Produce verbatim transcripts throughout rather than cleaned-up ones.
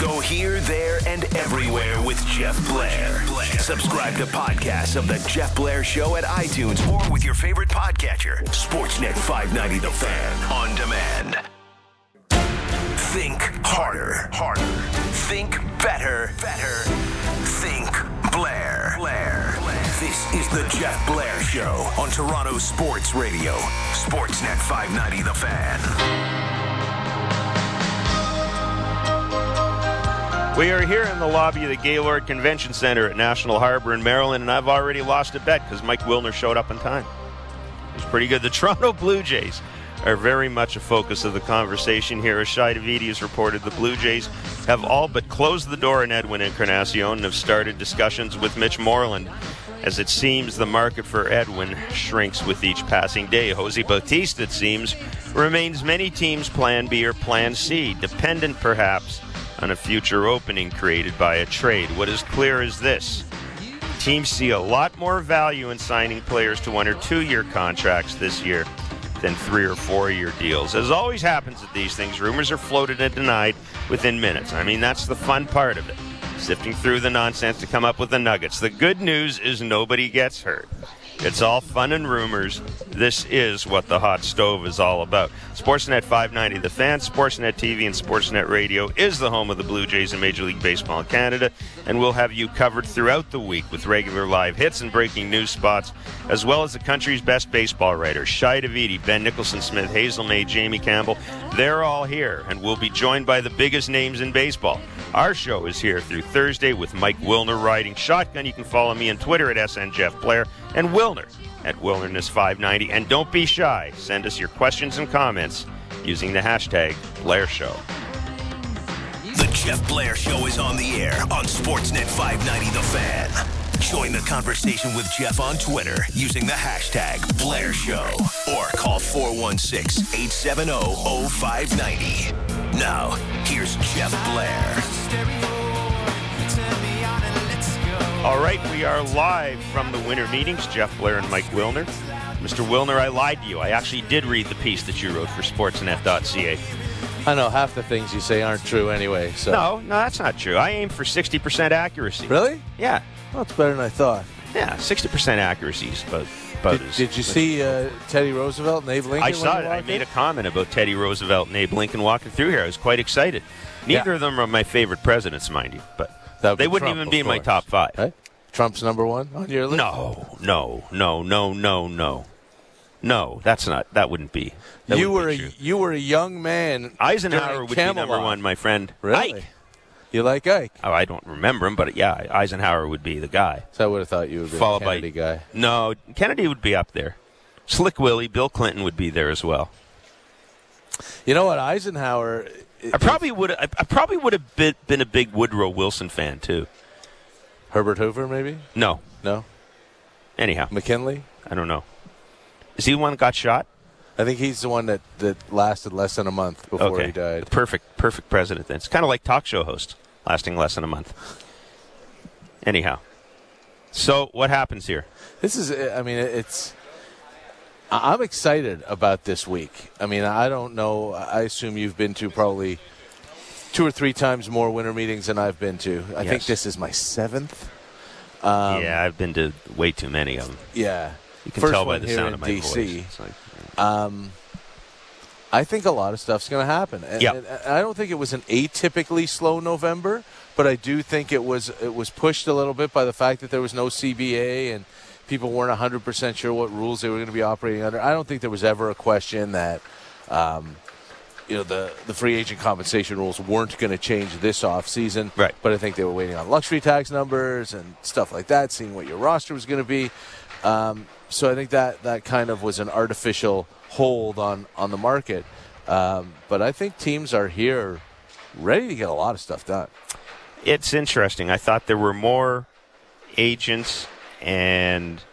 Go here, there, and everywhere with Jeff Blair. Subscribe to podcasts of The Jeff Blair Show at iTunes or with your favorite podcatcher. Sportsnet five ninety The Fan on demand. Think harder. Harder. Think better. Better. Think Blair. Blair. This is The Jeff Blair Show on Toronto Sports Radio. Sportsnet five ninety The Fan. We are here in the lobby of the Gaylord Convention Center at National Harbor in Maryland, and I've already lost a bet because Mike Wilner showed up in time. It was pretty good. The Toronto Blue Jays are very much a focus of the conversation here. As Shai Davidi has reported, the Blue Jays have all but closed the door on Edwin Encarnacion and have started discussions with Mitch Moreland, as it seems the market for Edwin shrinks with each passing day. Jose Bautista, it seems, remains many teams' plan B or plan C, dependent perhaps on a future opening created by a trade. What is clear is this: teams see a lot more value in signing players to one or two-year contracts this year than three or four-year deals. As always happens at these things, rumors are floated and denied within minutes. I mean, that's the fun part of it, sifting through the nonsense to come up with the nuggets. The good news is nobody gets hurt. It's all fun and rumors. This is what the hot stove is all about. Sportsnet five ninety The Fan, Sportsnet T V, and Sportsnet Radio is the home of the Blue Jays in Major League Baseball in Canada, and we'll have you covered throughout the week with regular live hits and breaking news spots, as well as the country's best baseball writers, Shai Davidi, Ben Nicholson-Smith, Hazel May, Jamie Campbell. They're all here, and we'll be joined by the biggest names in baseball. Our show is here through Thursday with Mike Wilner riding shotgun. You can follow me on Twitter at S N Jeff Blair and Wilner at Wilderness five ninety. And don't be shy. Send us your questions and comments using the hashtag Blair Show. The Jeff Blair Show is on the air on Sportsnet five ninety The Fan. Join the conversation with Jeff on Twitter using the hashtag Blair Show or call four one six, eight seven zero, zero five nine zero. Now, here's Jeff Blair. All right, we are live from the winter meetings. Jeff Blair and Mike Wilner. Mister Wilner, I lied to you. I actually did read the piece that you wrote for sportsnet dot c a. I know half the things you say aren't true anyway. So. No, no, that's not true. I aim for sixty percent accuracy. Really? Yeah. Well, that's better than I thought. Yeah, sixty percent accuracy is about, about Did, as, did you see uh, Teddy Roosevelt and Abe Lincoln? I saw it. I made in? a comment about Teddy Roosevelt and Abe Lincoln walking through here. I was quite excited. Neither Yeah. of them are my favorite presidents, mind you, but That would they be wouldn't Trump, even of be in my course. top five. Right? Trump's number one on your list? No, no, no, no, no, no. No, that's not. That wouldn't be. That You wouldn't were be a, true. you were a young man. Eisenhower during would be number Camelot. one, my friend. Really? Ike. You like Ike? Oh, I don't remember him, but yeah, Eisenhower would be the guy. So I would have thought you would be Followed a Kennedy by guy. No, Kennedy would be up there. Slick Willie, Bill Clinton would be there as well. You know what, Eisenhower? I probably would. I, I probably would have been, been a big Woodrow Wilson fan too. Herbert Hoover, maybe? No. No. Anyhow, McKinley? I don't know. Is he the one that got shot? I think he's the one that, that lasted less than a month before Okay. he died. The perfect, perfect president. Then it's kind of like talk show host, lasting less than a month. Anyhow, so what happens here? This is, I mean, it's, I- I'm excited about this week. I mean, I don't know, I assume you've been to probably two or three times more winter meetings than I've been to. I Yes. think this is my seventh. Um, Yeah, I've been to way too many of them. Yeah. You can First tell by one the here sound in of my D C. voice. It's like, Um, I think a lot of stuff's going to happen. And, Yep. and I don't think it was an atypically slow November, but I do think it was it was pushed a little bit by the fact that there was no C B A and people weren't one hundred percent sure what rules they were going to be operating under. I don't think there was ever a question that um, you know the, the free agent compensation rules weren't going to change this offseason. Right. But I think they were waiting on luxury tax numbers and stuff like that, seeing what your roster was going to be. Um, so I think that, that kind of was an artificial hold on, on the market. Um, but I think teams are here ready to get a lot of stuff done. It's interesting. I thought there were more agents and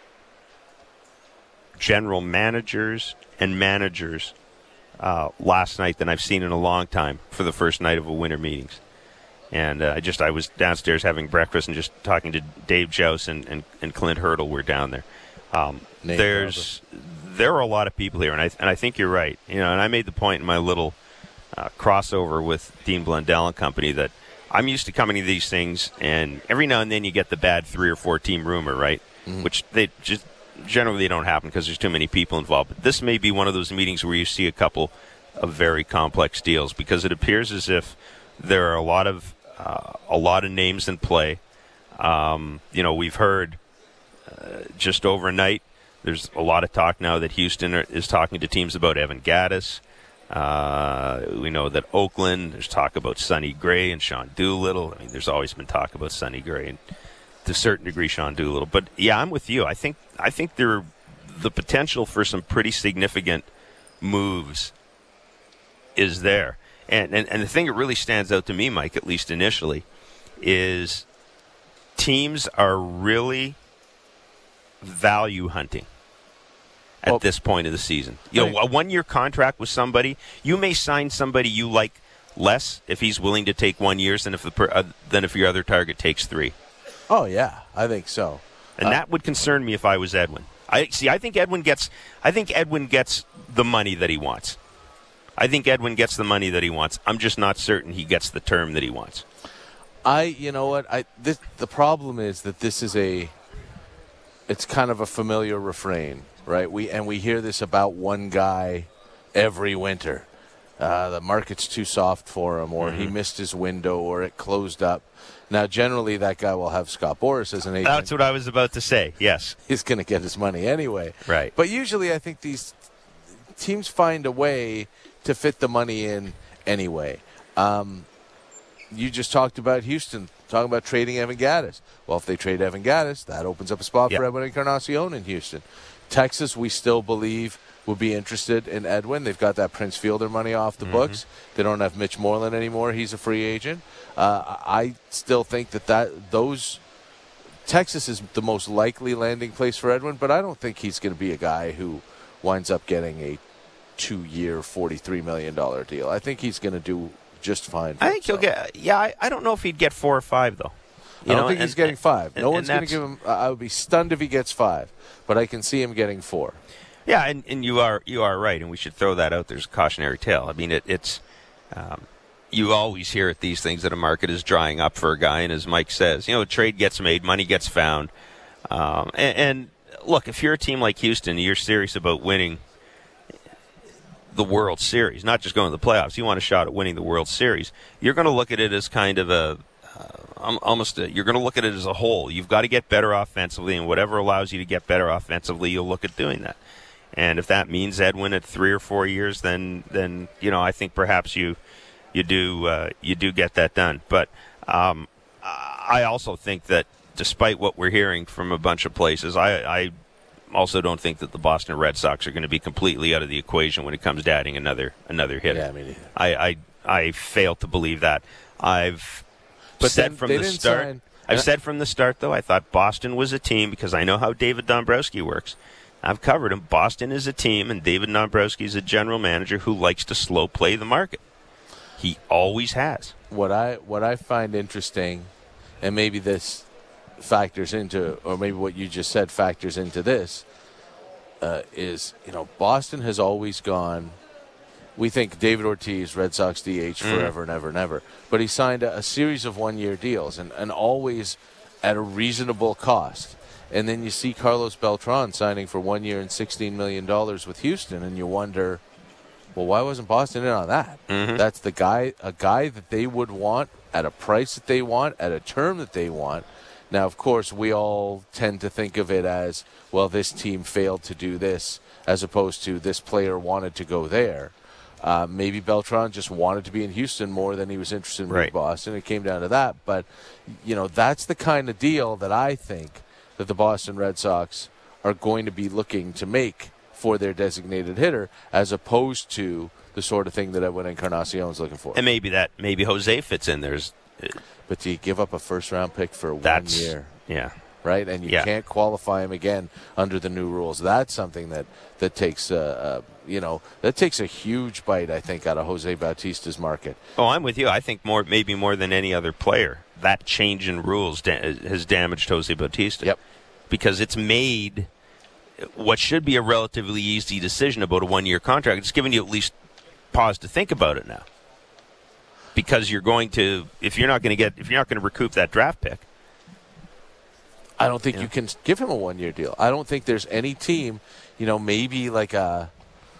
general managers and managers uh, last night than I've seen in a long time for the first night of a winter meetings. And uh, I just I was downstairs having breakfast and just talking to Dave Joust and, and, and Clint Hurdle were down there. Um, there's there are a lot of people here, and I and I think you're right. You know, and I made the point in my little uh, crossover with Dean Blundell and company that I'm used to coming to these things, and every now and then you get the bad three or four team rumor, right? Mm-hmm. Which they just generally they don't happen because there's too many people involved. But this may be one of those meetings where you see a couple of very complex deals, because it appears as if there are a lot of uh, a lot of names in play. Um, you know, we've heard uh, just overnight. There's a lot of talk now that Houston are, is talking to teams about Evan Gattis. Uh, we know that Oakland, there's talk about Sonny Gray and Sean Doolittle. I mean, there's always been talk about Sonny Gray and to a certain degree Sean Doolittle. But yeah, I'm with you. I think I think there the potential for some pretty significant moves is there. And, and and the thing that really stands out to me, Mike, at least initially, is teams are really value hunting at well, this point of the season. You know, a one-year contract with somebody, you may sign somebody you like less if he's willing to take one year than if the per, uh, than if your other target takes three. Oh yeah, I think so. And uh, that would concern me if I was Edwin. I see. I think Edwin gets. I think Edwin gets the money that he wants. I think Edwin gets the money that he wants. I'm just not certain he gets the term that he wants. I, you know what? I this, the problem is that this is a. It's kind of a familiar refrain. Right, we and we hear this about one guy every winter. Uh, the market's too soft for him, or mm-hmm. he missed his window, or it closed up. Now, generally, that guy will have Scott Boras as an agent. That's what I was about to say. Yes, he's going to get his money anyway. Right. But usually, I think these teams find a way to fit the money in anyway. Um, you just talked about Houston. Talking about trading Evan Gattis. Well, if they trade Evan Gattis, that opens up a spot yep. for Edwin Encarnacion in Houston. Texas, we still believe, would be interested in Edwin. They've got that Prince Fielder money off the mm-hmm. books. They don't have Mitch Moreland anymore. He's a free agent. Uh, I still think that, that those Texas is the most likely landing place for Edwin, but I don't think he's going to be a guy who winds up getting a two-year, forty-three million dollars deal. I think he's going to do just fine. I think himself. he'll get. Yeah, I, I don't know if he'd get four or five though. You I don't know, think and, he's getting five. And, no and one's going to give him. Uh, I would be stunned if he gets five, but I can see him getting four. Yeah, and, and you are you are right, and we should throw that out. There's a cautionary tale. I mean, it, it's um, you always hear at these things that a market is drying up for a guy, and as Mike says, you know, a trade gets made, money gets found, um, and, and look, if you're a team like Houston, you're serious about winning the World Series, not just going to the playoffs. You want a shot at winning the World Series. You're going to look at it as kind of a uh, almost a, you're going to look at it as a whole. You've got to get better offensively, and whatever allows you to get better offensively, you'll look at doing that. And if that means Edwin at three or four years, then then you know I think perhaps you you do uh, you do get that done. But um, I also think that despite what we're hearing from a bunch of places, I. I also don't think that the Boston Red Sox are going to be completely out of the equation when it comes to adding another another hitter. Yeah, me neither. I, I I fail to believe that. I've but said then, from the start. Sign. I've said from the start though. I thought Boston was a team because I know how David Dombrowski works. I've covered him. Boston is a team, and David Dombrowski is a general manager who likes to slow play the market. He always has. What I what I find interesting, and maybe this factors into, or maybe what you just said factors into this, uh, is, you know, Boston has always gone, we think David Ortiz, Red Sox D H forever mm. and ever and ever, but he signed a, a series of one-year deals, and, and always at a reasonable cost. And then you see Carlos Beltran signing for one year and sixteen million dollars with Houston, and you wonder, well, why wasn't Boston in on that? Mm-hmm. That's the guy, a guy that they would want at a price that they want, at a term that they want. Now, of course, we all tend to think of it as, well, this team failed to do this, as opposed to this player wanted to go there. Uh, maybe Beltran just wanted to be in Houston more than he was interested in right. Boston. It came down to that. But, you know, that's the kind of deal that I think that the Boston Red Sox are going to be looking to make for their designated hitter, as opposed to the sort of thing that Edwin Encarnacion is looking for. And maybe that, maybe Jose fits in. There's... But do you give up a first-round pick for one That's, year? Yeah. Right? And you yeah. can't qualify him again under the new rules. That's something that, that takes, uh, uh, you know, that takes a huge bite, I think, out of Jose Bautista's market. Oh, I'm with you. I think more, maybe more than any other player, that change in rules da- has damaged Jose Bautista. Yep. Because it's made what should be a relatively easy decision about a one-year contract. It's given you at least pause to think about it now. because you're going to if you're not going to get if you're not going to recoup that draft pick. I don't think yeah. you can give him a one-year deal. I don't think there's any team, you know, maybe like a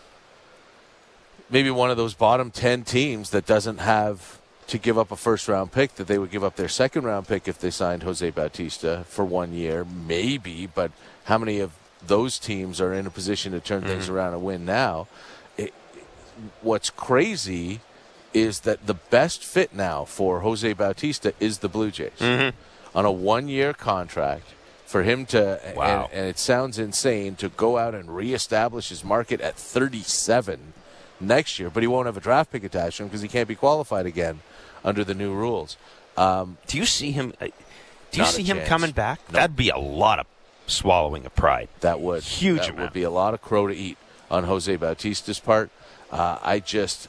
maybe one of those bottom ten teams that doesn't have to give up a first-round pick, that they would give up their second-round pick if they signed Jose Bautista for one year, maybe. But how many of those teams are in a position to turn mm-hmm. things around and win now? It, what's crazy is that the best fit now for Jose Bautista is the Blue Jays. Mm-hmm. On a one-year contract, for him to, wow. and, and it sounds insane, to go out and reestablish his market at thirty-seven next year, but he won't have a draft pick attached to him because he can't be qualified again under the new rules. Um, do you see him? Uh, do you see him chance. coming back? No. That'd be a lot of swallowing of pride. That would huge. That amount. would be a lot of crow to eat on Jose Bautista's part. Uh, I just.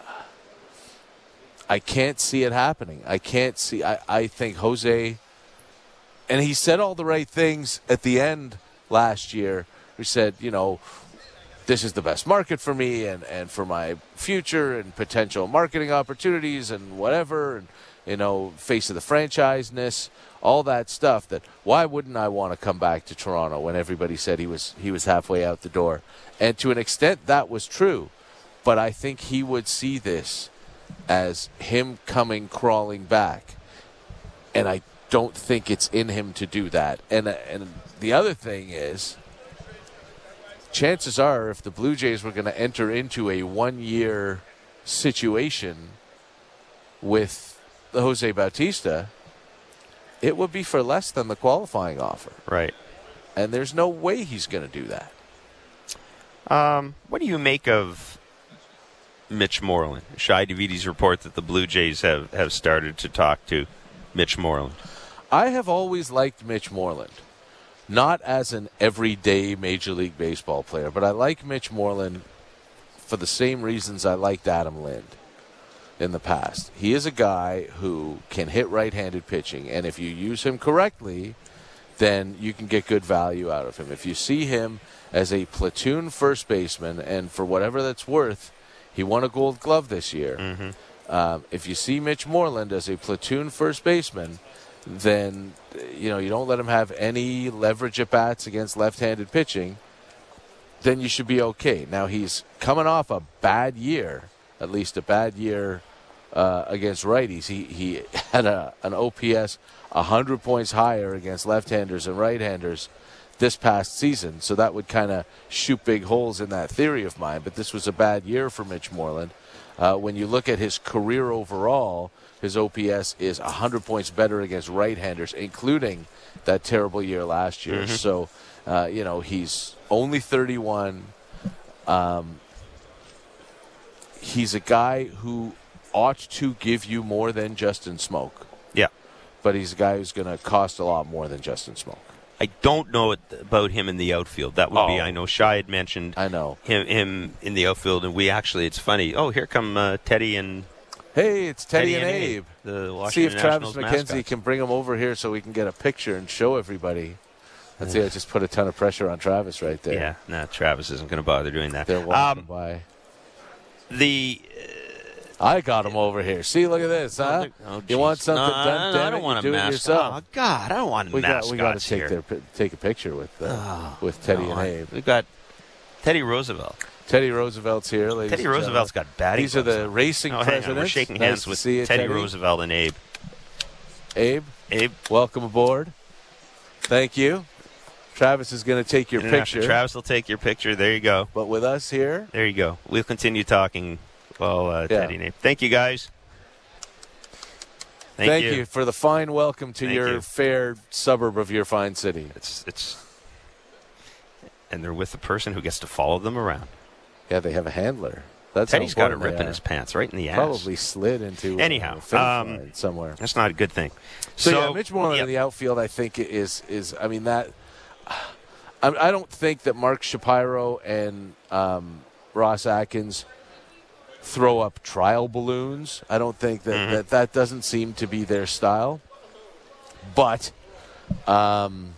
I can't see it happening. I can't see. I, I think Jose. And he said all the right things at the end last year. He said, you know, this is the best market for me and, and for my future and potential marketing opportunities and whatever. And, you know, face of the franchise-ness, all that stuff. That why wouldn't I want to come back to Toronto when everybody said he was he was halfway out the door? And to an extent, that was true. But I think he would see this as him coming crawling back. And I don't think it's in him to do that. And and the other thing is, chances are if the Blue Jays were going to enter into a one-year situation with the Jose Bautista, it would be for less than the qualifying offer. Right. And there's no way he's going to do that. Um, what do you make of Mitch Moreland? Shai Davidi's report that the Blue Jays have, have started to talk to Mitch Moreland. I have always liked Mitch Moreland, not as an everyday Major League Baseball player, but I like Mitch Moreland for the same reasons I liked Adam Lind in the past. He is a guy who can hit right-handed pitching, and if you use him correctly, then you can get good value out of him. If you see him as a platoon first baseman, and for whatever that's worth, he won a Gold Glove this year. Mm-hmm. Um, if you see Mitch Moreland as a platoon first baseman, then you know you don't let him have any leverage at bats against left-handed pitching, then you should be okay. Now he's coming off a bad year, at least a bad year uh, against righties. He he had a, an O P S one hundred points higher against left-handers and right-handers this past season, so that would kind of shoot big holes in that theory of mine. But this was a bad year for Mitch Moreland. Uh, when you look at his career overall, his O P S is one hundred points better against right-handers, including that terrible year last year. Mm-hmm. So, uh, you know, he's only thirty-one. Um, he's a guy who ought to give you more than Justin Smoke. Yeah. But he's a guy who's going to cost a lot more than Justin Smoke. I don't know it, about him in the outfield. That would oh, be, I know Shai had mentioned I know. him, him in the outfield, and we actually, it's funny. Oh, here come uh, Teddy and Hey, it's Teddy, Teddy and, and Abe. Abe. The Washington see if Travis Nationals McKenzie mascots. can bring him over here so we can get a picture and show everybody. Let's see, I just put a ton of pressure on Travis right there. Yeah, no, Travis isn't going to bother doing that. They're walking um, by. The I got him over here. See, look at this, huh? oh, you want something no, done? No, Damn I don't it, want you a do it mascot. yourself. Oh God, I don't want We got mascots we got to take here. their take a picture with uh, oh, with Teddy no, and I- Abe. We've got Teddy Roosevelt. Teddy Roosevelt's here, ladies. Teddy and Roosevelt's gentlemen. got batting These are gloves the on. racing Oh, hang on. presidents. We're shaking Nice hands to with see you, Teddy, Teddy Roosevelt and Abe. Abe, Abe, welcome aboard. Thank you. Travis is going to take your and then after picture. Travis will take your picture. There you go. But with us here, There you go. We'll continue talking while uh, Yeah. Teddy and Abe. Thank you, guys. Thank, thank you. for the fine welcome to Thank your you. fair suburb of your fine city. It's it's, and they're with the person who gets to follow them around. Yeah, they have a handler. That's how Teddy's got a important rip they in are. his pants, right in the ass. Probably slid into Anyhow, a finish um, line somewhere. That's not a good thing. So, So, yeah, Mitch Moreland yep. in the outfield, I think is is I mean that I, I don't think that Mark Shapiro and um, Ross Atkins throw up trial balloons. I don't think that Mm-hmm. that, that doesn't seem to be their style. But um,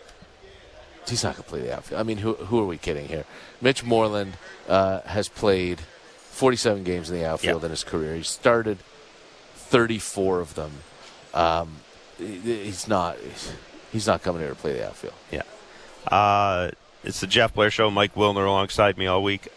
he's not completely outfield. I mean, who who are we kidding here? Mitch Moreland uh, has played forty-seven games in the outfield Yep. in his career. He started thirty-four of them. Um, he's not. He's not coming here to play the outfield. Yeah. Uh, it's the Jeff Blair Show. Mike Wilner alongside me all week.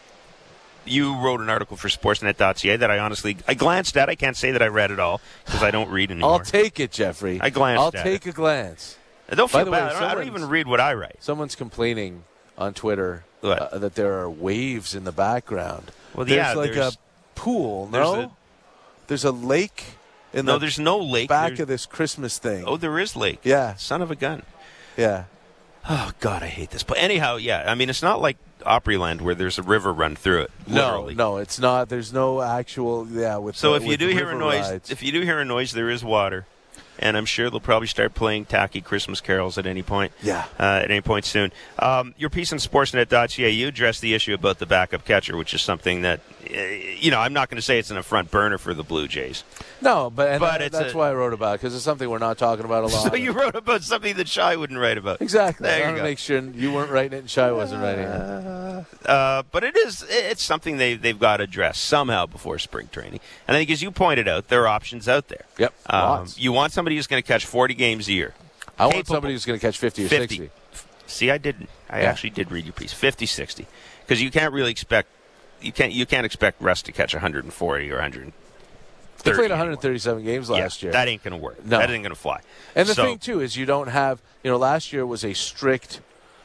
You wrote an article for Sportsnet dot C A that I honestly I glanced at. I can't say that I read it all because I don't read anymore. I'll take it, Jeffrey. I glanced I'll at take it. a glance. I don't By feel the bad. way, I, don't, I don't even read what I write. Someone's complaining on Twitter uh, that there are waves in the background. Well, there's yeah, like there's, a pool. There's No, a, there's a lake in no, the there's no lake. back there's, of this Christmas thing. Oh, there is lake. Yeah, son of a gun. Yeah. Oh God, I hate this. But anyhow, yeah. I mean, it's not like Opryland where there's a river run through it. Literally. No, no, it's not. There's no actual. Yeah, with so the, if you with do hear a river noise, rides. if you do hear a noise, there is water. And I'm sure they'll probably start playing tacky Christmas carols at any point. Yeah. Uh, at any point soon. Um, your piece on Sportsnet dot C A, you addressed the issue about the backup catcher, which is something that, uh, you know, I'm not going to say it's in a front burner for the Blue Jays. No, but, and But that, it's that's a- why I wrote about it, because it's something we're not talking about a lot. So you wrote about something that Shai wouldn't write about. Exactly. There I you want to go. make sure you weren't writing it and Shai wasn't writing it. Uh, but it is it's something they, they've got to address somehow before spring training. And I think, as you pointed out, there are options out there. Yep, Um, lots. you want somebody who's going to catch forty games a year. I want Capable. somebody who's going to catch fifty or fifty. sixty. See, I didn't. I Yeah. actually did read your piece. fifty, sixty. Because you can't really expect you can't you can't expect Russ to catch one hundred forty or one hundred thirty. They played one hundred thirty-seven anymore. games last yeah, year. That ain't going to work. No. That ain't going to fly. And the So- thing, too, is you don't have, you know, last year was a strict,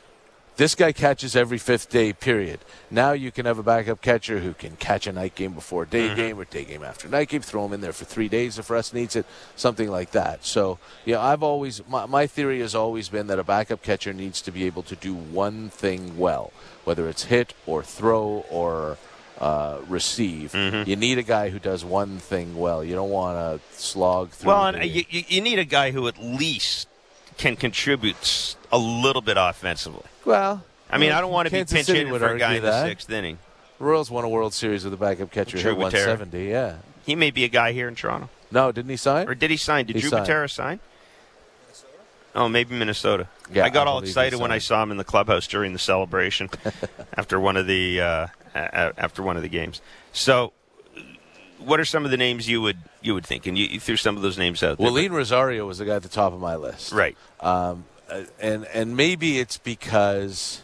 this guy catches every fifth day, period. Now you can have a backup catcher who can catch a night game before a day Mm-hmm. game or day game after night game, throw him in there for three days if Russ needs it, something like that. So, yeah, I've always, my, my theory has always been that a backup catcher needs to be able to do one thing well, whether it's hit or throw or uh, receive. Mm-hmm. You need a guy who does one thing well. You don't want to slog through. Well, and the, you, you you need a guy who at least can contribute s- a little bit offensively. Well, I mean, well, I don't want to be Kansas pinch City hitting would for a guy argue in the that. sixth inning. Royals won a World Series with a backup catcher Drew hit one Butera. seventy. Yeah. He may be a guy here in Toronto. No, didn't he sign? Or did he sign? Did He Drew signed. Butera sign? Oh, maybe Minnesota. Yeah, I got I all believe he excited when I signed. saw him in the clubhouse during the celebration after one of the uh, a- after one of the games. So, what are some of the names you would you would think? And you, you threw some of those names out there. Well, Lean Rosario was the guy at the top of my list. Right. Um, uh, and and maybe it's because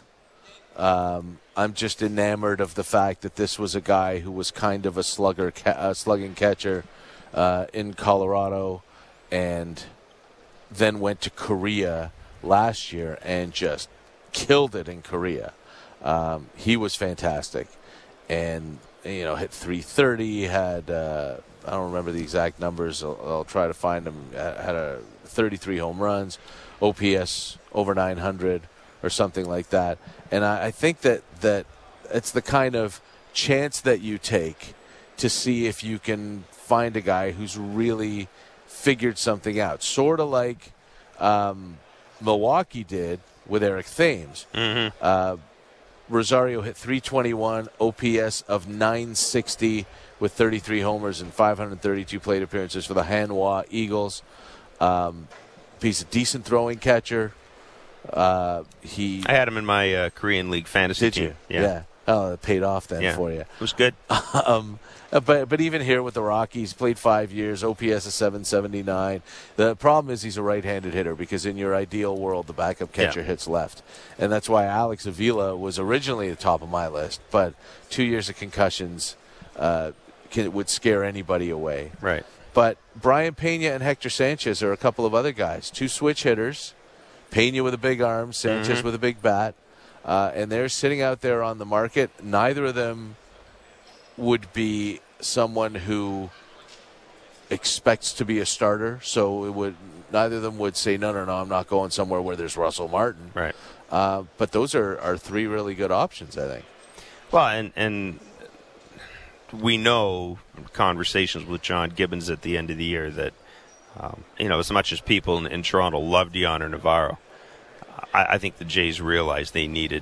um, I'm just enamored of the fact that this was a guy who was kind of a slugger, ca- a slugging catcher uh, in Colorado, and then went to Korea last year and just killed it in Korea. Um, he was fantastic, and you know hit three thirty. Had uh, I don't remember the exact numbers. I'll, I'll try to find him. Uh, Had a thirty-three home runs, O P S over nine hundred or something like that. And I, I think that that it's the kind of chance that you take to see if you can find a guy who's really figured something out, sort of like um, Milwaukee did with Eric Thames. Mm-hmm. Uh, Rosario hit three twenty-one, O P S of nine sixty with thirty-three homers and five hundred thirty-two plate appearances for the Hanwha Eagles. Um, he's a decent throwing catcher. Uh, he I had him in my uh, Korean League fantasy did team. you? Yeah. Oh, it paid off then Yeah. for you. It was good. um, but but even here with the Rockies, played five years, O P S of seven seventy-nine. The problem is he's a right-handed hitter because in your ideal world, the backup catcher Yeah. hits left, and that's why Alex Avila was originally at the top of my list. But two years of concussions uh, can, would scare anybody away. Right. But Brian Pena and Hector Sanchez are a couple of other guys, two switch hitters. Pena with a big arm, Sanchez Mhm. with a big bat. Uh, and they're sitting out there on the market. Neither of them would be someone who expects to be a starter. So it would neither of them would say, no, no, no, I'm not going somewhere where there's Russell Martin. Right. Uh, but those are, are three really good options, I think. Well, and and we know from conversations with John Gibbons at the end of the year that, um, you know, as much as people in, in Toronto love Deontay Navarro, I, I think the Jays realized they needed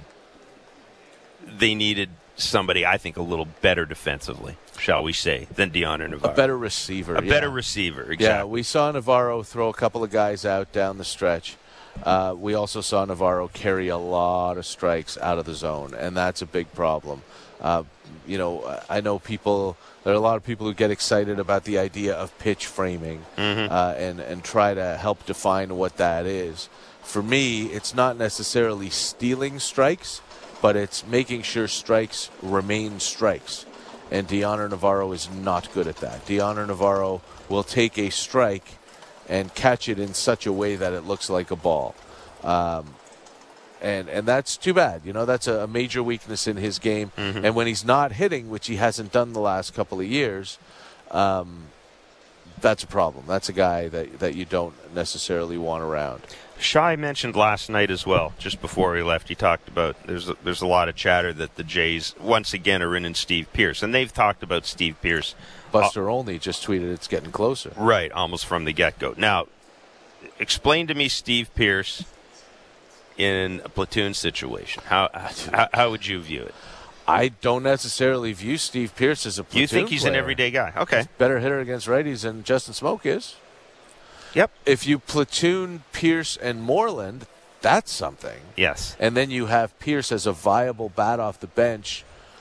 they needed somebody, I think, a little better defensively, shall we say, than Deontay Navarro. A better receiver. A yeah. better receiver, exactly. Yeah, we saw Navarro throw a couple of guys out down the stretch. Uh, we also saw Navarro carry a lot of strikes out of the zone, and that's a big problem. Uh, you know, I know people. There are a lot of people who get excited about the idea of pitch framing mm-hmm. uh, and and try to help define what that is. For me, it's not necessarily stealing strikes, but it's making sure strikes remain strikes. And Dioner Navarro is not good at that. Dioner Navarro will take a strike and catch it in such a way that it looks like a ball. Um, and and that's too bad. You know, that's a major weakness in his game. Mm-hmm. And when he's not hitting, which he hasn't done the last couple of years, um, that's a problem. That's a guy that, that you don't necessarily want around. Shai mentioned last night as well, just before he left, he talked about there's a, there's a lot of chatter that the Jays, once again, are in Steve Pearce. And they've talked about Steve Pearce. Buster uh, Olney just tweeted it's getting closer. Right, almost from the get-go. Now, explain to me Steve Pearce in a platoon situation. How how, how would you view it? I don't necessarily view Steve Pearce as a platoon You think he's player. an everyday guy? Okay. He's a better hitter against righties than Justin Smoak is. Yep. If you platoon Pearce and Moreland, that's something. Yes. And then you have Pearce as a viable bat off the bench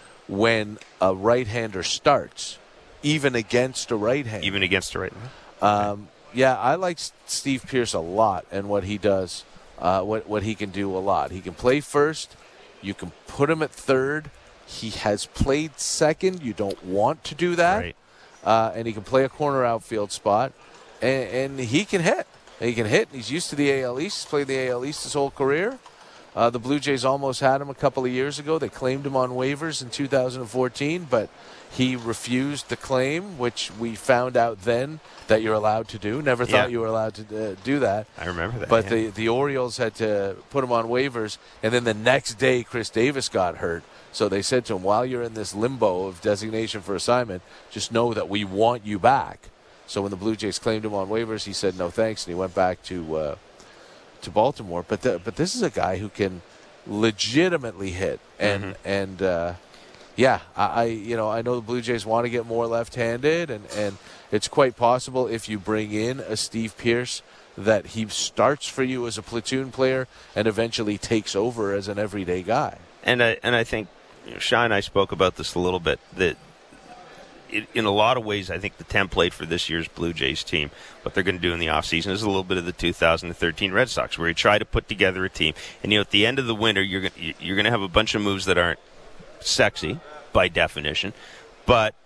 when a right-hander starts, even against a right-hander. Even against a right-hander. Um, yeah, I like Steve Pearce a lot and what he does, uh, what what he can do a lot. He can play first. You can put him at third. He has played second. You don't want to do that. Right. Uh, and he can play a corner outfield spot. And, and he can hit. He can hit. He's used to the A L East. He's played the A L East his whole career. Uh, the Blue Jays almost had him a couple of years ago. They claimed him on waivers in two thousand fourteen, but he refused the claim, which we found out then that you're allowed to do. Never thought yeah. you were allowed to uh, do that. I remember that. But yeah. the, the Orioles had to put him on waivers, and then the next day Chris Davis got hurt. So they said to him, while you're in this limbo of designation for assignment, just know that we want you back. So when the Blue Jays claimed him on waivers, he said no thanks, and he went back to uh, to Baltimore. But the, but this is a guy who can legitimately hit, and mm-hmm. and uh, yeah, I, I you know I know the Blue Jays want to get more left-handed, and, and it's quite possible if you bring in a Steve Pearce that he starts for you as a platoon player and eventually takes over as an everyday guy. And I and I think you know, Shai and I spoke about this a little bit that. In a lot of ways, I think the template for this year's Blue Jays team, what they're going to do in the offseason, is a little bit of the two thousand thirteen Red Sox, where you try to put together a team. And, you know, at the end of the winter, you're going you're going to have a bunch of moves that aren't sexy, by definition, but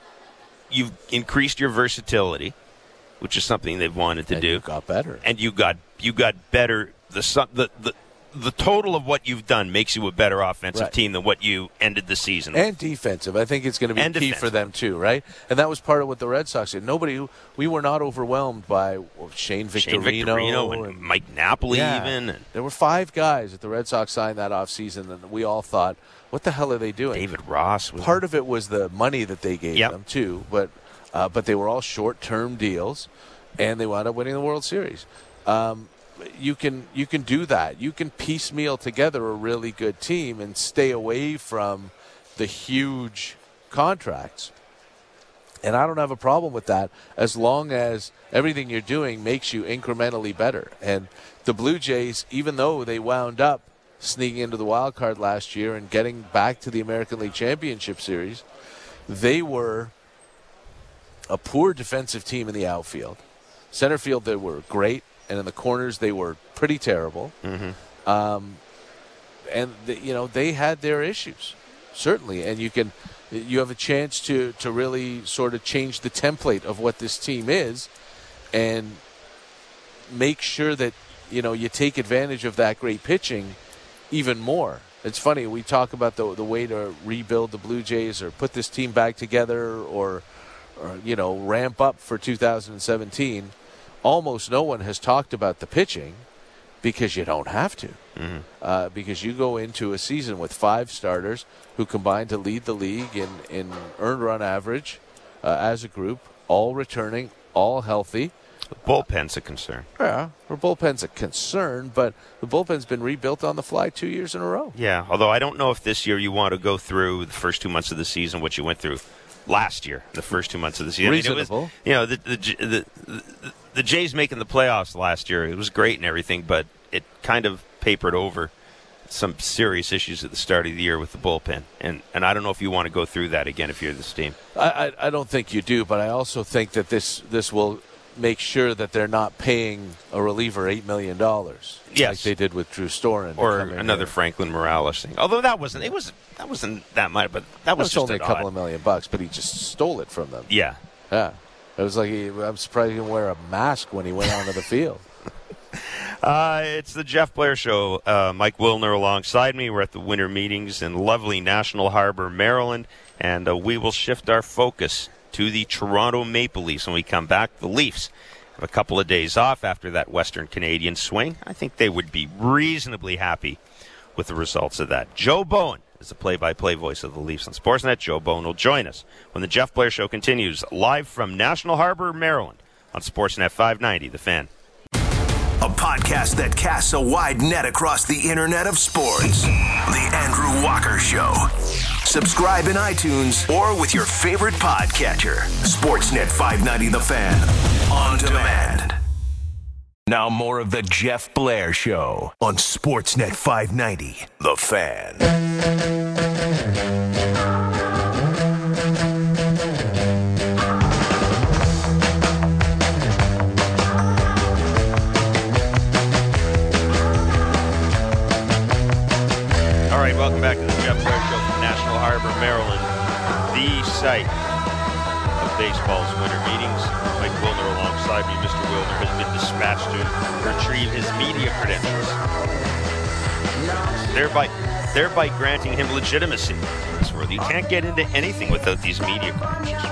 you've increased your versatility, which is something they've wanted to and do. You got better. And you got you got better. The the the The total of what you've done makes you a better offensive right. team than what you ended the season with. And defensive. I think it's going to be and key defensive. for them, too, right? And that was part of what the Red Sox did. Nobody, we were not overwhelmed by well, Shane Victorino. Shane Victorino and, and Mike Napoli yeah, even. And there were five guys that the Red Sox signed that offseason, and we all thought, what the hell are they doing? David Ross. Was part of it was the money that they gave yep. them, too. But, uh, but they were all short-term deals, and they wound up winning the World Series. Um, You can you can do that. You can piecemeal together a really good team and stay away from the huge contracts. And I don't have a problem with that as long as everything you're doing makes you incrementally better. And the Blue Jays, even though they wound up sneaking into the wild card last year and getting back to the American League Championship Series, they were a poor defensive team in the outfield. Center field, they were great. And in the corners, they were pretty terrible. Mm-hmm. Um, and, the, you know, they had their issues, certainly. And you can, you have a chance to, to really sort of change the template of what this team is and make sure that, you know, you take advantage of that great pitching even more. It's funny, we talk about the, the way to rebuild the Blue Jays or put this team back together or, or you know, ramp up for two thousand seventeen. Almost no one has talked about the pitching because you don't have to. Mm-hmm. Uh, because you go into a season with five starters who combine to lead the league in, in earned run average uh, as a group, all returning, all healthy. The bullpen's a concern. Yeah, the bullpen's a concern, but the bullpen's been rebuilt on the fly two years in a row. Yeah, although I don't know if this year you want to go through the first two months of the season, what you went through last year, the first two months of the season. Reasonable. I mean, it was, you know, the the, the the the Jays making the playoffs last year, it was great and everything, but it kind of papered over some serious issues at the start of the year with the bullpen, and and I don't know if you want to go through that again if you're this team. I, I, I don't think you do, but I also think that this this will make sure that they're not paying a reliever eight million dollars, yes, like they did with Drew Storen, or another here. Franklin Morales thing. Although that wasn't it was that wasn't that much, but that was, was just only a couple odd. of million bucks. But he just stole it from them. Yeah, yeah. It was like he, I'm surprised he didn't wear a mask when he went onto the field. Uh, it's the Jeff Blair Show. Uh, Mike Wilner alongside me. We're at the winter meetings in lovely National Harbor, Maryland, and uh, we will shift our focus to the Toronto Maple Leafs when we come back. The Leafs have a couple of days off after that Western Canadian swing. I think they would be reasonably happy with the results of that. Joe Bowen is the play-by-play voice of the Leafs on Sportsnet. Joe Bowen will join us when the Jeff Blair Show continues live from National Harbor, Maryland on Sportsnet five ninety, The Fan. A podcast that casts a wide net across the internet of sports. The Andrew Walker Show. Subscribe in iTunes or with your favorite podcatcher. Sportsnet five ninety The Fan. On demand. Now more of the Jeff Blair Show on Sportsnet five ninety The Fan. Welcome back to the Jeff Blair Show from National Harbor, Maryland, the site of baseball's winter meetings. Mike Wilner alongside me. Mister Wilner has been dispatched to retrieve his media credentials, thereby, thereby granting him legitimacy in this world. You can't get into anything without these media credentials.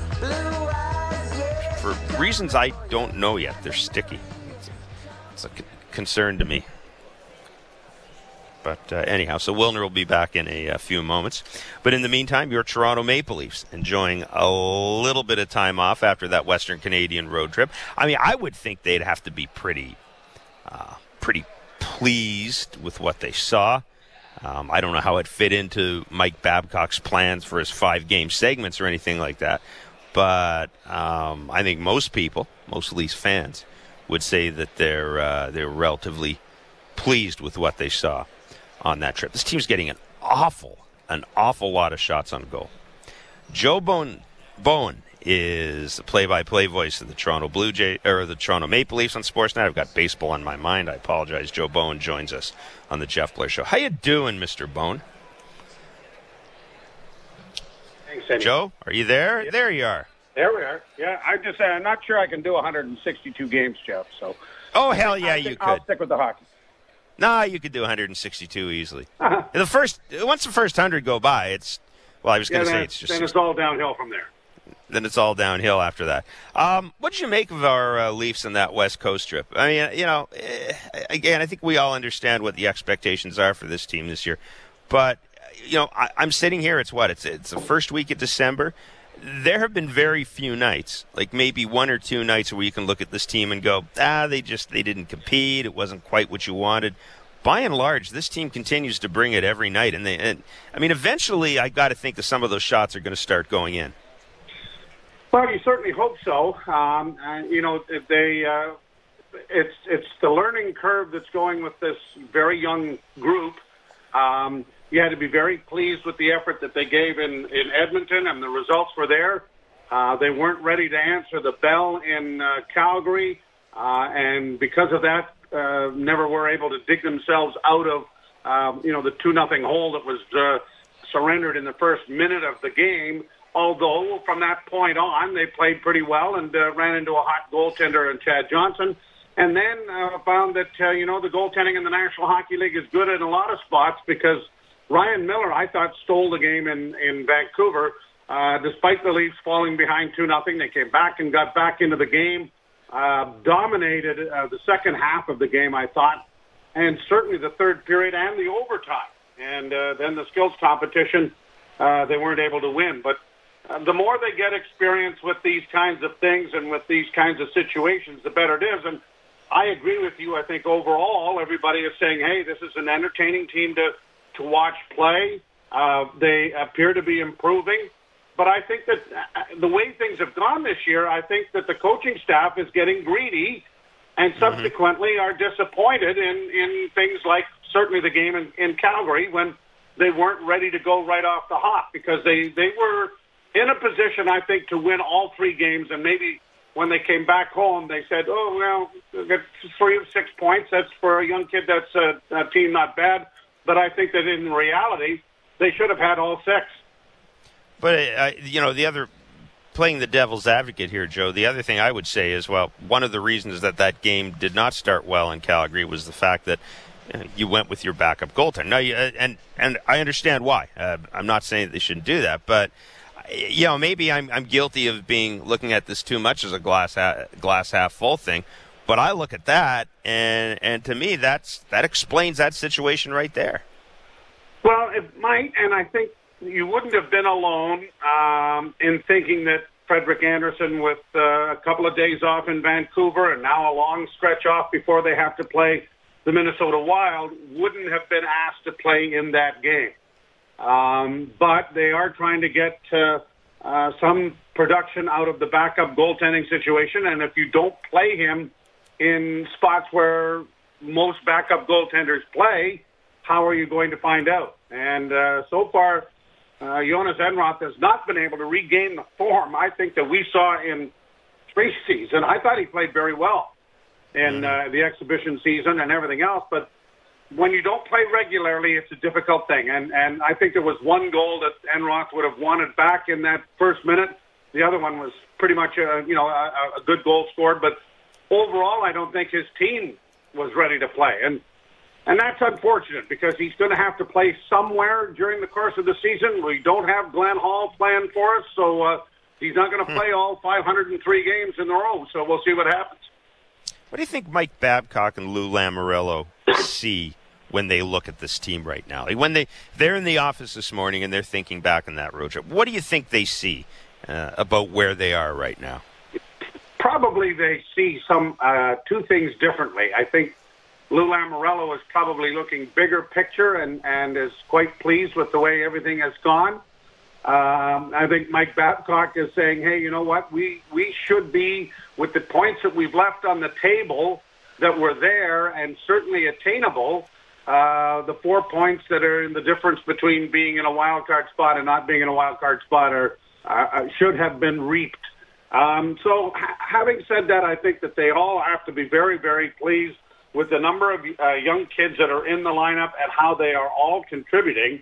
For reasons I don't know yet, they're sticky. It's a, it's a c- concern to me. But uh, anyhow, so Wilner will be back in a, a few moments. But in the meantime, your Toronto Maple Leafs enjoying a little bit of time off after that Western Canadian road trip. I mean, I would think they'd have to be pretty, uh, pretty pleased with what they saw. Um, I don't know how it fit into Mike Babcock's plans for his five-game segments or anything like that. But um, I think most people, most Leafs fans, would say that they're uh, they're relatively pleased with what they saw on that trip. This team's getting an awful, an awful lot of shots on goal. Joe Bowen, Bowen is the play-by-play voice of the Toronto Blue Jay or the Toronto Maple Leafs on Sportsnet. I've got baseball on my mind. I apologize. Joe Bowen joins us on the Jeff Blair Show. How you doing, Mister Bowen? Thanks, Eddie. Joe, are you there? Yeah. There you are. There we are. Yeah, I just uh, I'm not sure I can do one hundred sixty-two games, Jeff. So. Oh hell yeah, you could. I'll stick with the hockey. Nah, you could do one hundred sixty-two easily. Uh-huh. The first, once the first hundred go by, it's well. I was going to yeah, say it's just. Then it's all downhill from there. Then it's all downhill after that. Um, what did you make of our uh, Leafs in that West Coast trip? I mean, you know, eh, again, I think we all understand what the expectations are for this team this year. But you know, I, I'm sitting here. It's what? It's it's the first week of December. There have been very few nights, like maybe one or two nights where you can look at this team and go, ah, they just they didn't compete. It wasn't quite what you wanted. By and large, this team continues to bring it every night. And, they, and I mean, eventually, I got to think that some of those shots are going to start going in. Well, you certainly hope so. Um, and, you know, they uh, it's it's the learning curve that's going with this very young group. Um, you had to be very pleased with the effort that they gave in, in Edmonton, and the results were there. Uh, they weren't ready to answer the bell in uh, Calgary, uh, and because of that, uh, never were able to dig themselves out of, um, you know, the two nothing hole that was uh, surrendered in the first minute of the game. Although from that point on, they played pretty well and uh, ran into a hot goaltender in Chad Johnson. And then uh, found that, uh, you know, the goaltending in the National Hockey League is good in a lot of spots because Ryan Miller, I thought, stole the game in, in Vancouver. Uh, despite the Leafs falling behind two nothing, they came back and got back into the game, uh, dominated uh, the second half of the game, I thought, and certainly the third period and the overtime. And uh, then the skills competition, uh, they weren't able to win. But uh, the more they get experience with these kinds of things and with these kinds of situations, the better it is. And I agree with you. I think overall everybody is saying, hey, this is an entertaining team to, to watch play. Uh, they appear to be improving. But I think that the way things have gone this year, I think that the coaching staff is getting greedy and subsequently mm-hmm. are disappointed in, in things like certainly the game in, in Calgary when they weren't ready to go right off the hop, because they, they were in a position, I think, to win all three games, and maybe when they came back home, they said, oh, well, that's three of six points. That's for a young kid, that's a, a team not bad. But I think that in reality, they should have had all six. But, uh, you know, the other, playing the devil's advocate here, Joe, the other thing I would say is, well, one of the reasons that that game did not start well in Calgary was the fact that uh, you went with your backup goaltender. Now, you, uh, and, and I understand why. Uh, I'm not saying that they shouldn't do that, but you know, maybe I'm I'm guilty of being looking at this too much as a glass ha- glass half full thing, but I look at that and and to me that's that explains that situation right there. Well, it might, and I think you wouldn't have been alone um, in thinking that Frederik Andersen, with uh, a couple of days off in Vancouver and now a long stretch off before they have to play the Minnesota Wild, wouldn't have been asked to play in that game. Um, but they are trying to get uh, uh, some production out of the backup goaltending situation. And if you don't play him in spots where most backup goaltenders play, how are you going to find out? And uh, so far, uh, Jonas Enroth has not been able to regain the form I think that we saw in preseason. I thought he played very well in uh, the exhibition season and everything else, but when you don't play regularly, it's a difficult thing. And and I think there was one goal that Enroth would have wanted back in that first minute. The other one was pretty much a, you know, a, a good goal scored. But overall, I don't think his team was ready to play. And and that's unfortunate because he's going to have to play somewhere during the course of the season. We don't have Glenn Hall planned for us, so uh, he's not going to play all five hundred three games in a row. So we'll see what happens. What do you think Mike Babcock and Lou Lamoriello see when they look at this team right now? Like when they, they're in the office this morning and they're thinking back on that road trip, what do you think they see uh, about where they are right now? Probably they see some uh, two things differently. I think Lou Lamoriello is probably looking bigger picture and, and is quite pleased with the way everything has gone. Um, I think Mike Babcock is saying, hey, you know what, we, we should be, with the points that we've left on the table that were there and certainly attainable, Uh, the four points that are in the difference between being in a wild card spot and not being in a wild card spot are, uh, should have been reaped. Um, so ha- having said that, I think that they all have to be very, very pleased with the number of uh, young kids that are in the lineup and how they are all contributing.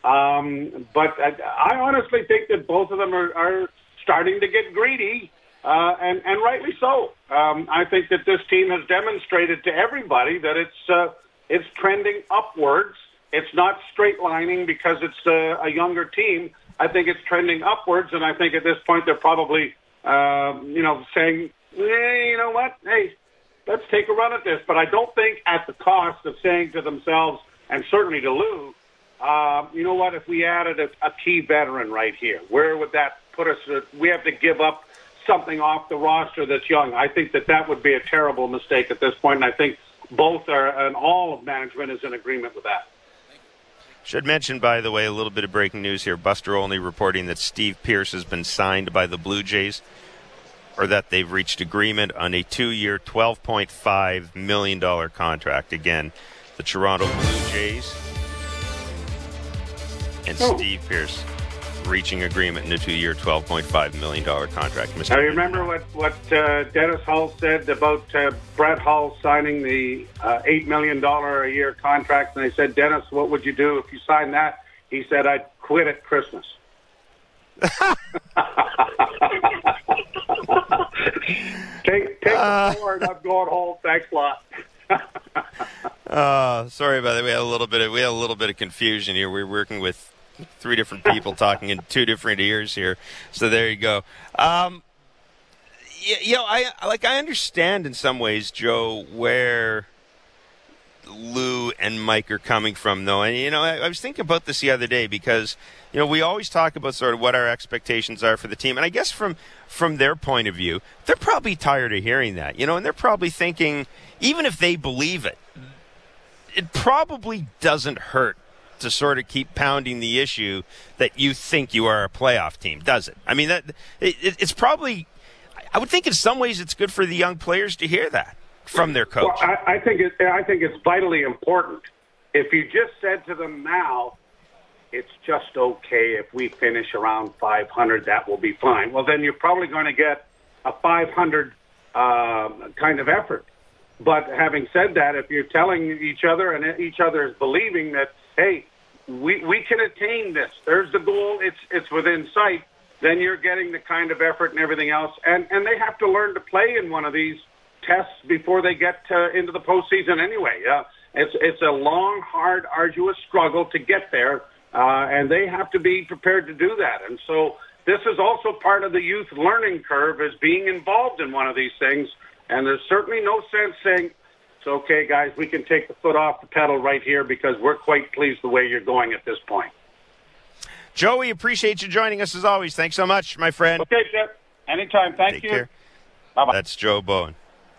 Um, but I, I honestly think that both of them are, are starting to get greedy, uh, and, and rightly so. Um, I think that this team has demonstrated to everybody that it's uh, It's trending upwards. It's not straight lining because it's a, a younger team. I think it's trending upwards, and I think at this point they're probably, uh, you know, saying, hey, you know what, hey, let's take a run at this. But I don't think at the cost of saying to themselves, and certainly to Lou, uh, you know what, if we added a, a key veteran right here, where would that put us? Uh, we have to give up something off the roster that's young. I think that that would be a terrible mistake at this point, and I think both are, and all of management is in agreement with that. Should mention, by the way, a little bit of breaking news here. Buster Olney reporting that Steve Pearce has been signed by the Blue Jays, or that they've reached agreement on a two-year, twelve point five million dollars contract. Again, the Toronto Blue Jays and oh. Steve Pearce reaching agreement in a two-year, twelve point five million dollars contract. Mister I remember what, what uh, Dennis Hull said about uh, Brett Hull signing the uh, eight million dollars a year contract, and I said, Dennis, what would you do if you signed that? He said, I'd quit at Christmas. take take uh, the forward. I'm going home. Thanks a lot. uh, sorry about that. We had a little bit of we had a little bit of confusion here. We were working with three different people talking in two different ears here. So there you go. Um, you, you know, I like I understand in some ways, Joe, where Lou and Mike are coming from, though. And, you know, I, I was thinking about this the other day because, you know, we always talk about sort of what our expectations are for the team. And I guess from, from their point of view, they're probably tired of hearing that, you know, and they're probably thinking, even if they believe it, it probably doesn't hurt to sort of keep pounding the issue that you think you are a playoff team, does it? I mean, that it, it's probably, I would think in some ways it's good for the young players to hear that from their coach. Well, I, I think it, I think it's vitally important. If you just said to them now, it's just okay if we finish around five hundred, that will be fine. Well, then you're probably going to get a five hundred uh, kind of effort. But having said that, if you're telling each other and each other is believing that, hey, we we can attain this, there's the goal, it's it's within sight, then you're getting the kind of effort and everything else. And, and they have to learn to play in one of these tests before they get to, into the postseason anyway. Uh, it's, it's a long, hard, arduous struggle to get there, uh, and they have to be prepared to do that. And so this is also part of the youth learning curve, is being involved in one of these things. And there's certainly no sense saying, it's okay, guys, we can take the foot off the pedal right here because we're quite pleased the way you're going at this point. Joey, appreciate you joining us as always. Thanks so much, my friend. Okay, Jeff. Anytime. Thank Take you. Care. Bye-bye. That's Joe Bowen.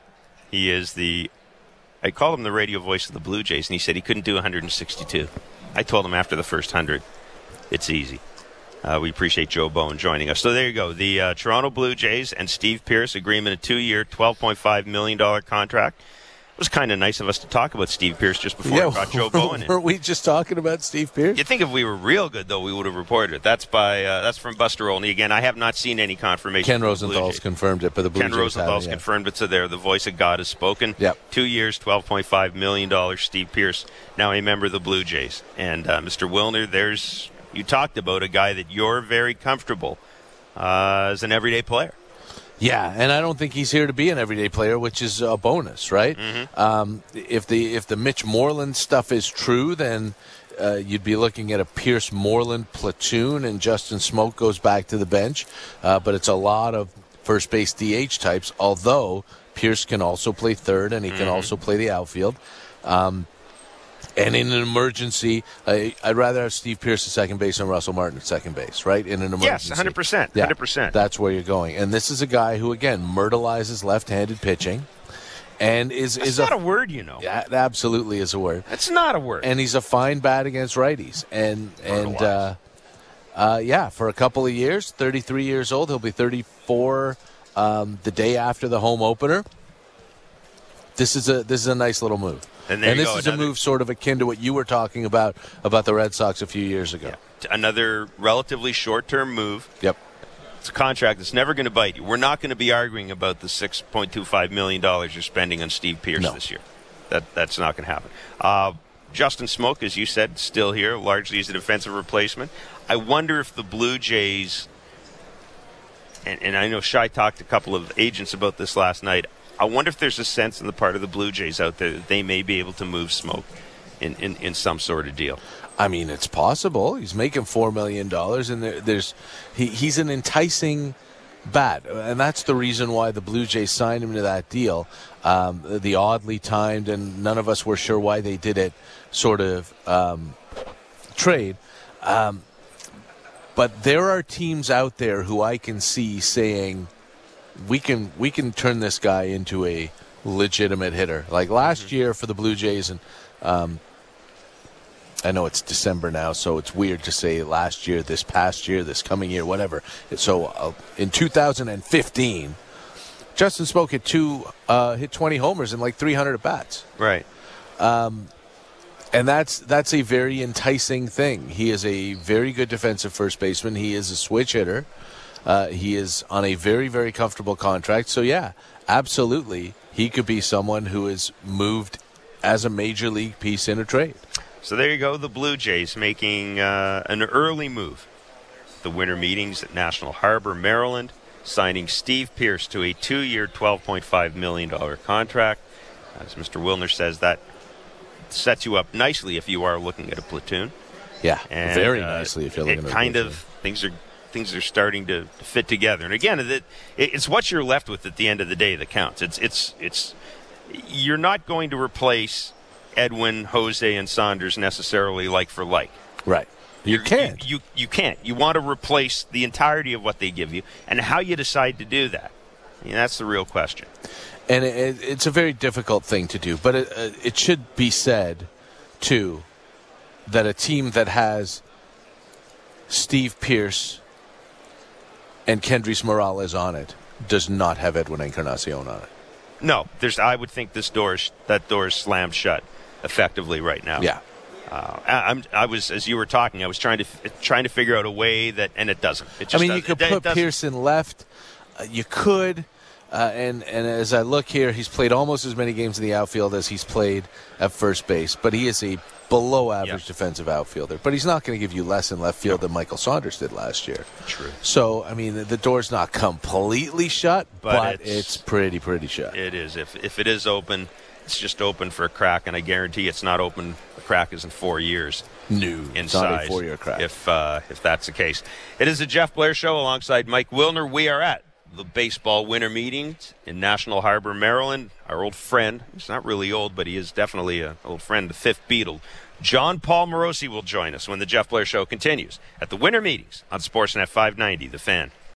He is the, I call him the radio voice of the Blue Jays, and he said he couldn't do one hundred sixty-two. I told him after the first one hundred, it's easy. Uh, we appreciate Joe Bowen joining us. So there you go. The uh, Toronto Blue Jays and Steve Pearce agreement, a two-year, twelve point five million dollars contract. It was kind of nice of us to talk about Steve Pearce just before yeah, we brought Joe Bowen in. Weren't we just talking about Steve Pearce? You'd think if we were real good, though, we would have reported it. That's by uh, that's from Buster Olney. Again, I have not seen any confirmation. Ken Rosenthal's confirmed it, but the Blue Ken Jays Rosenthal's haven't, yeah. confirmed it, so there. The voice of God has spoken. Yep. Two years, twelve point five million dollars. Steve Pearce, now a member of the Blue Jays. And uh, Mister Wilner, there's you talked about a guy that you're very comfortable uh, as an everyday player. Yeah, and I don't think he's here to be an everyday player, which is a bonus, right? Mm-hmm. Um, if the if the Mitch Moreland stuff is true, then uh, you'd be looking at a Pierce Moreland platoon, and Justin Smoke goes back to the bench. Uh, but it's a lot of first base D H types, although Pierce can also play third, and he can mm-hmm. also play the outfield. Um, And in an emergency, I, I'd rather have Steve Pearce at second base and Russell Martin at second base, right? In an emergency. Yes, one hundred percent. one hundred percent. Yeah, that's where you're going. And this is a guy who, again, myrtleizes left-handed pitching. And is, That's is not a, a word, you know. Yeah, it absolutely is a word. That's not a word. And he's a fine bat against righties. And, and uh, uh, yeah, for a couple of years, thirty-three years old. He'll be thirty-four um, the day after the home opener. This is a this is a nice little move. And, and this go, is another, a move sort of akin to what you were talking about about the Red Sox a few years ago. Yeah, another relatively short-term move. Yep. It's a contract that's never going to bite you. We're not going to be arguing about the six point two five million dollars you're spending on Steve Pearce no. this year. That That's not going to happen. Uh, Justin Smoke, as you said, still here, largely as a defensive replacement. I wonder if the Blue Jays, and, and I know Shai talked to a couple of agents about this last night, I wonder if there's a sense on the part of the Blue Jays out there that they may be able to move Smoke in, in, in some sort of deal. I mean, it's possible. He's making four million dollars, and there, there's he, he's an enticing bat, and that's the reason why the Blue Jays signed him to that deal. Um, the oddly timed, and none of us were sure why they did it, sort of um, trade. Um, but there are teams out there who I can see saying, we can we can turn this guy into a legitimate hitter. Like last mm-hmm. year for the Blue Jays, and um, I know it's December now, so it's weird to say last year, this past year, this coming year, whatever. So uh, in two thousand fifteen, Justin Smoke hit two, uh, hit twenty homers and like three hundred at bats. Right. Um, and that's that's a very enticing thing. He is a very good defensive first baseman. He is a switch hitter. Uh, he is on a very, very comfortable contract. So, yeah, absolutely, he could be someone who is moved as a major league piece in a trade. So there you go, the Blue Jays making uh, an early move. The winter meetings at National Harbor, Maryland, signing Steve Pearce to a two-year, twelve point five million dollars contract. As Mister Wilner says, that sets you up nicely if you are looking at a platoon. Yeah, and, very uh, nicely if you're looking it at a kind platoon. of things are things are starting to fit together. And again, it, it's what you're left with at the end of the day that counts. It's it's it's you're not going to replace Edwin, Jose, and Saunders necessarily like for like. Right. You You're, can't. You, you you can't. You want to replace the entirety of what they give you, and how you decide to do that. I mean, that's the real question. And it, it's a very difficult thing to do, but it, uh, it should be said, too, that a team that has Steve Pearce and Kendrys Morales on it does not have Edwin Encarnacion on it. No, there's. I would think this door is, that door is slammed shut effectively right now. Yeah. Uh, I, I'm, I was, as you were talking, I was trying to trying to figure out a way that, and it doesn't. It just I mean, you doesn't. could It- put it Pearson left. Uh, you could. Uh, and, and as I look here, he's played almost as many games in the outfield as he's played at first base. But he is a below-average Yeah. defensive outfielder. But he's not going to give you less in left field than Michael Saunders did last year. True. So, I mean, the, the door's not completely shut, But but, it's- it's, pretty, pretty shut. It is. If if it is open, it's just open for a crack, and I guarantee it's not open. The crack is in four years. New. In It's not size, a four-year crack. If uh, if that's the case, it is the Jeff Blair Show alongside Mike Wilner. We are at the baseball winter meeting in National Harbor, Maryland. Our old friend, he's not really old, but he is definitely an old friend, the fifth Beatle, John Paul Morosi will join us when the Jeff Blair Show continues at the winter meetings on Sportsnet five ninety, The Fan.